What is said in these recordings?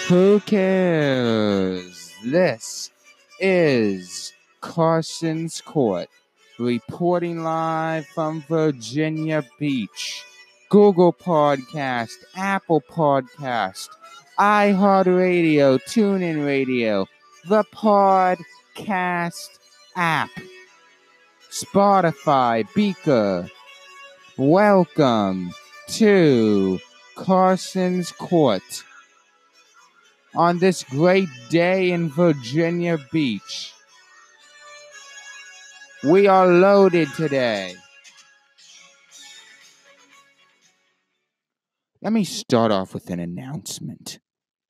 Who cares? This is Carson's Court, reporting live from Virginia Beach. Google Podcast, Apple Podcast, iHeartRadio, TuneIn Radio, the Podcast app, Spotify, Beaker. Welcome to Carson's Court. On this great day in Virginia Beach, we are loaded today. Let me start off with an announcement.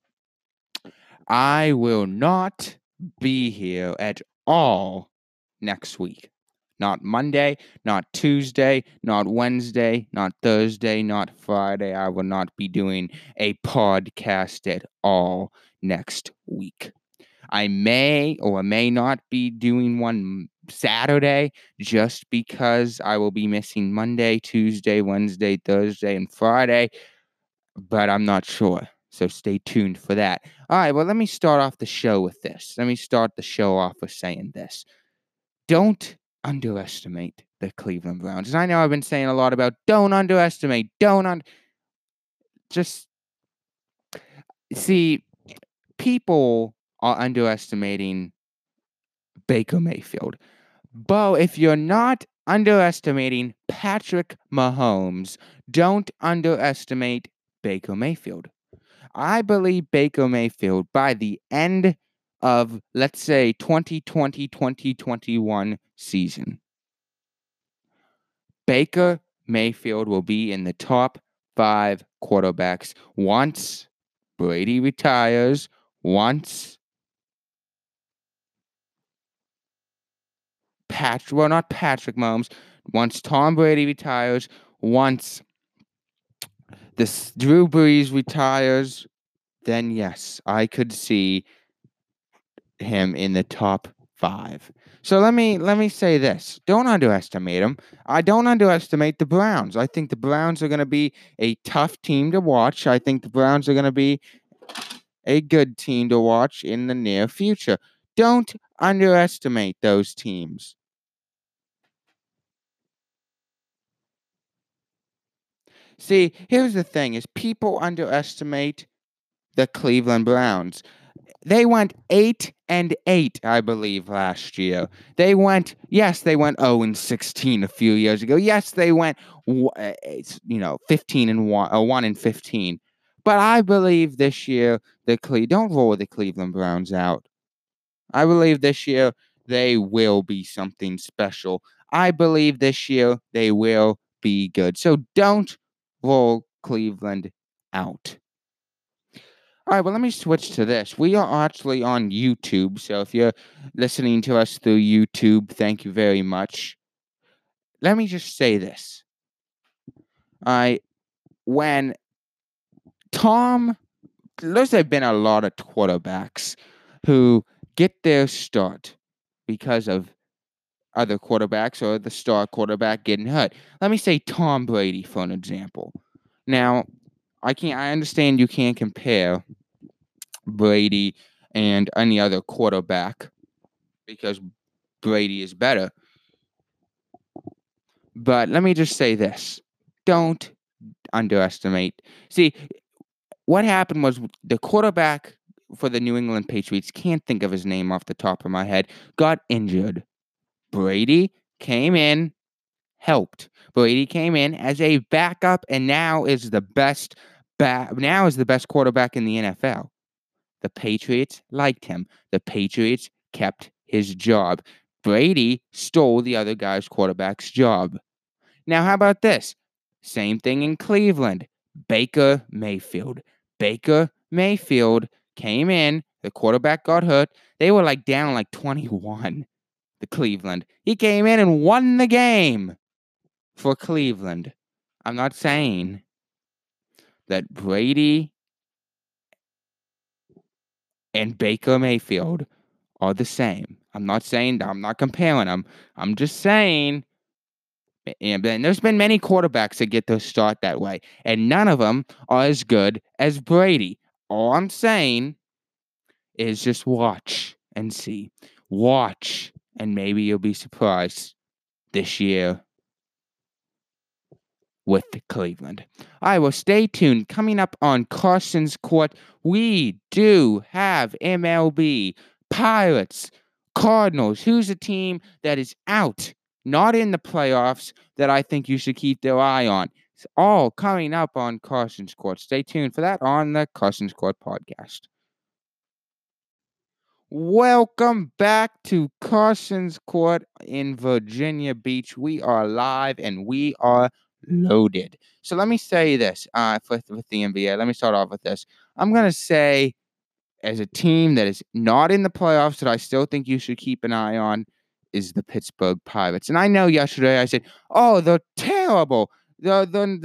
I will not be here at all next week. Not Monday, not Tuesday, not Wednesday, not Thursday, not Friday. I will not be doing a podcast at all next week. I may or may not be doing one Saturday just because I will be missing Monday, Tuesday, Wednesday, Thursday, and Friday, but I'm not sure. So stay tuned for that. All right, well, let me start off the show with this. Let me start the show off with saying this. Don't underestimate the Cleveland Browns. And I know I've been saying a lot about don't underestimate, just see, people are underestimating Baker Mayfield. But if you're not underestimating Patrick Mahomes, don't underestimate Baker Mayfield. I believe Baker Mayfield, by the end of, let's say, 2020-2021 season, Baker Mayfield will be in the top 5 quarterbacks once Brady retires, once not Patrick Mahomes, once Tom Brady retires, once Drew Brees retires, then yes, I could see him in the top 5. So let me say this. Don't underestimate him. I don't underestimate the Browns. I think the Browns are going to be a tough team to watch. I think the Browns are going to be a good team to watch in the near future. Don't underestimate those teams. See, here's the thing, is people underestimate the Cleveland Browns. They went 8-8, I believe, last year. They went 0-16 a few years ago. Yes, they went 1-15. But I believe this year don't roll the Cleveland Browns out. I believe this year they will be something special. I believe this year they will be good. So don't roll Cleveland out. All right, well, let me switch to this. We are actually on YouTube, so if you're listening to us through YouTube, thank you very much. Let me just say this. When there's been a lot of quarterbacks who get their start because of other quarterbacks or the star quarterback getting hurt. Let me say Tom Brady, for an example. Now, I understand you can't compare Brady and any other quarterback because Brady is better. But let me just say this. Don't underestimate. See, what happened was the quarterback for the New England Patriots, can't think of his name off the top of my head, got injured. Brady came in, helped. Brady came in as a backup and now is the best quarterback in the NFL. The Patriots liked him. The Patriots kept his job. Brady stole the other guy's quarterback's job. Now, how about this? Same thing in Cleveland. Baker Mayfield. Baker Mayfield came in. The quarterback got hurt. They were down 21. The Cleveland. He came in and won the game for Cleveland. I'm not saying that Brady and Baker Mayfield are the same. I'm not comparing them. I'm just saying, and there's been many quarterbacks that get their start that way, and none of them are as good as Brady. All I'm saying is just watch and see. Watch, and maybe you'll be surprised this year with Cleveland. All right, well, stay tuned. Coming up on Carson's Court, we do have MLB, Pirates, Cardinals. Who's a team that is out, not in the playoffs, that I think you should keep their eye on? It's all coming up on Carson's Court. Stay tuned for that on the Carson's Court podcast. Welcome back to Carson's Court in Virginia Beach. We are live and we are loaded. So let me say this with the NBA. Let me start off with this. I'm going to say, as a team that is not in the playoffs that I still think you should keep an eye on, is the Pittsburgh Pirates. And I know yesterday I said, oh, they're terrible. They're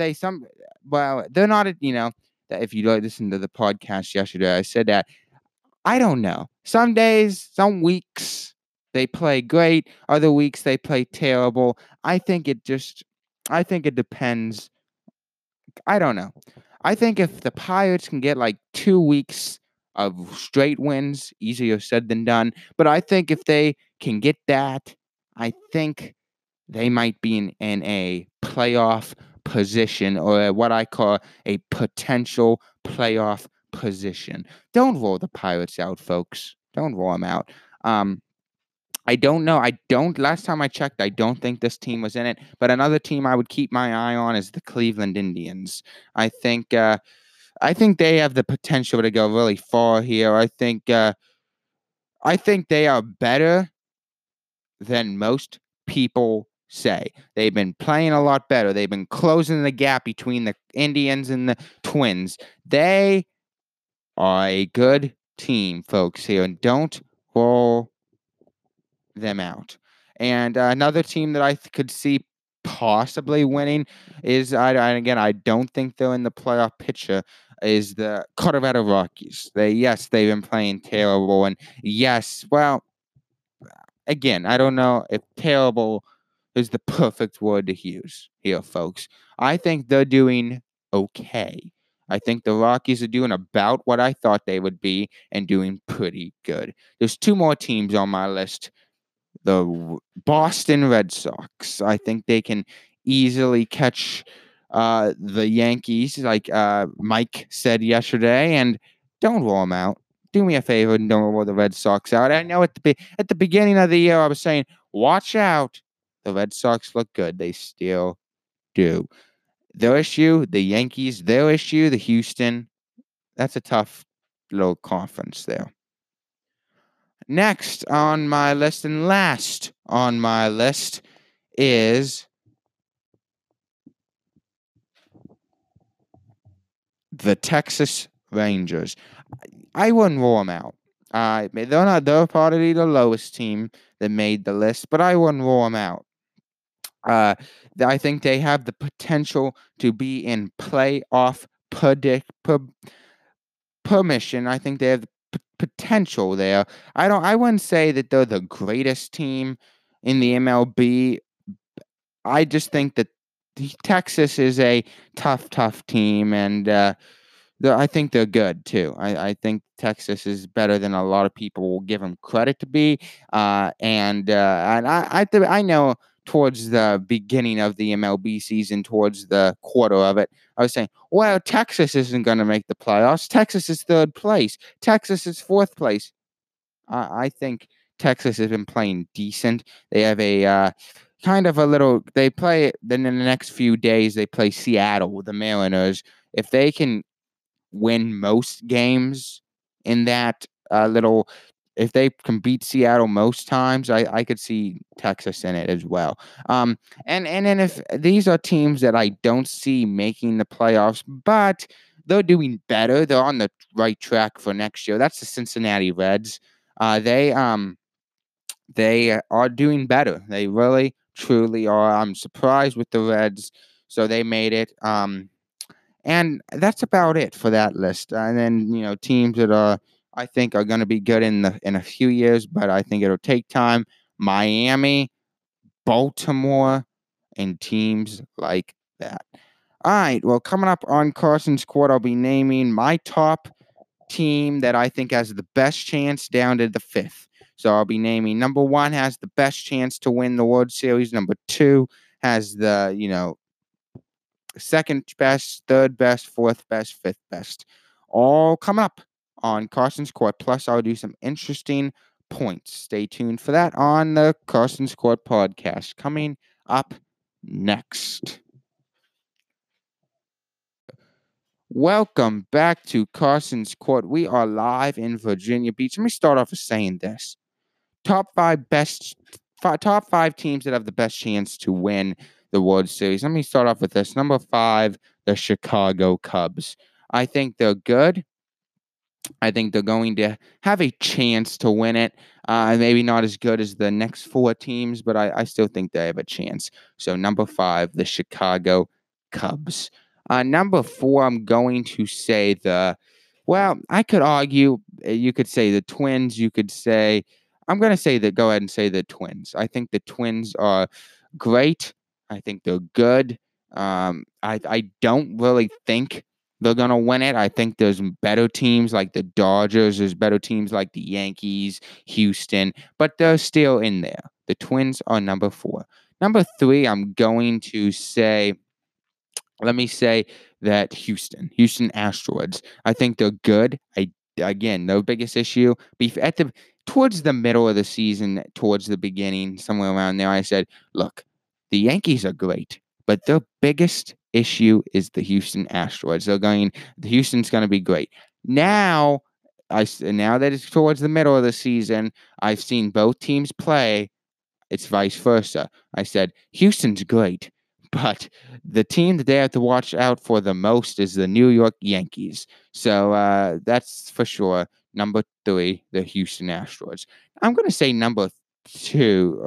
not, if you listen to the podcast yesterday, I said that. I don't know. Some days, some weeks, they play great. Other weeks, they play terrible. I think it depends. I don't know. I think if the Pirates can get like 2 weeks of straight wins, easier said than done. But I think if they can get that, I think they might be in a playoff position, or what I call a potential playoff position. Don't roll the Pirates out, folks. Don't roll them out. I don't know. Last time I checked, I don't think this team was in it. But another team I would keep my eye on is the Cleveland Indians. I think they have the potential to go really far here. I think they are better than most people say. They've been playing a lot better. They've been closing the gap between the Indians and the Twins. They are a good team, folks, here, and don't roll them out. And another team that I could see possibly winning is, I don't think they're in the playoff picture, is the Colorado Rockies. They've been playing terrible, and yes, well, again, I don't know if terrible is the perfect word to use here, folks. I think they're doing okay. I think the Rockies are doing about what I thought they would be and doing pretty good. There's 2 more teams on my list. The Boston Red Sox. I think they can easily catch the Yankees, like Mike said yesterday, and don't roll them out. Do me a favor and don't roll the Red Sox out. I know at the beginning of the year I was saying, watch out. The Red Sox look good. They still do. Their issue, the Yankees. Their issue, the Houston. That's a tough little conference there. Next on my list and last on my list is the Texas Rangers. I wouldn't rule them out. They're probably the lowest team that made the list, but I wouldn't rule them out. I think they have the potential to be in playoff permission. I think they have the potential there. I wouldn't say that they're the greatest team in the MLB. I just think that Texas is a tough team, and I think they're good too. I think Texas is better than a lot of people will give them credit to be. And I know towards the beginning of the MLB season, towards the quarter of it, I was saying, well, Texas isn't going to make the playoffs. Texas is 3rd place. Texas is 4th place. I think Texas has been playing decent. They have a kind of a little. They play then in the next few days. They play Seattle, the Mariners. If they can win most games in that little, if they can beat Seattle most times, I could see Texas in it as well. And then if these are teams that I don't see making the playoffs, but they're doing better, they're on the right track for next year. That's the Cincinnati Reds. They are doing better. They really, truly are. I'm surprised with the Reds. So they made it. And that's about it for that list. And then, teams that I think are going to be good in a few years, but I think it'll take time. Miami, Baltimore, and teams like that. All right. Well, coming up on Carson's Court, I'll be naming my top team that I think has the best chance down to the fifth. So I'll be naming number one has the best chance to win the World Series. Number two has the, second best, third best, fourth best, fifth best. All come up on Carson's Court. Plus, I'll do some interesting points. Stay tuned for that on the Carson's Court podcast coming up next. Welcome back to Carson's Court. We are live in Virginia Beach. Let me start off with saying this. Top five teams that have the best chance to win the World Series. Let me start off with this. Number 5, the Chicago Cubs. I think they're good. I think they're going to have a chance to win it. Maybe not as good as the next 4 teams, but I still think they have a chance. So number 5, the Chicago Cubs. Number 4, I'm going to say I could argue, you could say the Twins, I'm going to go ahead and say the Twins. I think the Twins are great. I think they're good. I don't really think they're going to win it. I think there's better teams like the Dodgers. There's better teams like the Yankees, Houston, but they're still in there. The Twins are number 4. Number 3, I'm going to say, let me say that Houston Astros. I think they're good. Again, no biggest issue. Towards the middle of the season, towards the beginning, somewhere around there, I said, look, the Yankees are great, but their biggest issue is the Houston Astros. Houston's going to be great. Now that it's towards the middle of the season, I've seen both teams play. It's vice versa. I said, Houston's great, but the team that they have to watch out for the most is the New York Yankees. So that's for sure. Number 3, the Houston Astros. I'm going to say number 2,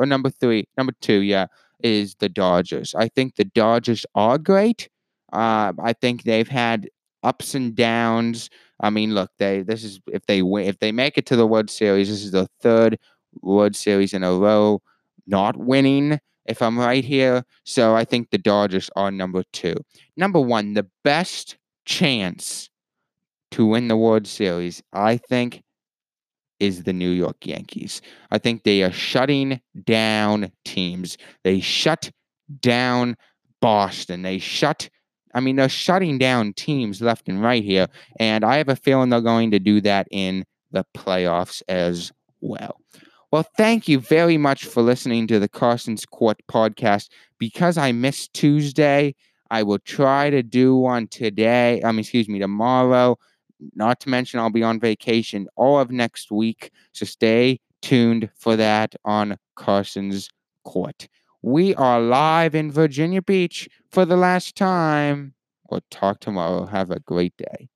is the Dodgers. I think the Dodgers are great. I think they've had ups and downs. I mean, look, if they make it to the World Series, this is the 3rd World Series in a row not winning, if I'm right here. So I think the Dodgers are number 2. Number 1, the best chance to win the World Series, I think, is the New York Yankees. I think they are shutting down teams. They shut down Boston. They're shutting down teams left and right here. And I have a feeling they're going to do that in the playoffs as well. Well, thank you very much for listening to the Carson's Court podcast. Because I missed Tuesday, I will try to do one tomorrow. Not to mention, I'll be on vacation all of next week. So stay tuned for that on Carson's Court. We are live in Virginia Beach for the last time. We'll talk tomorrow. Have a great day.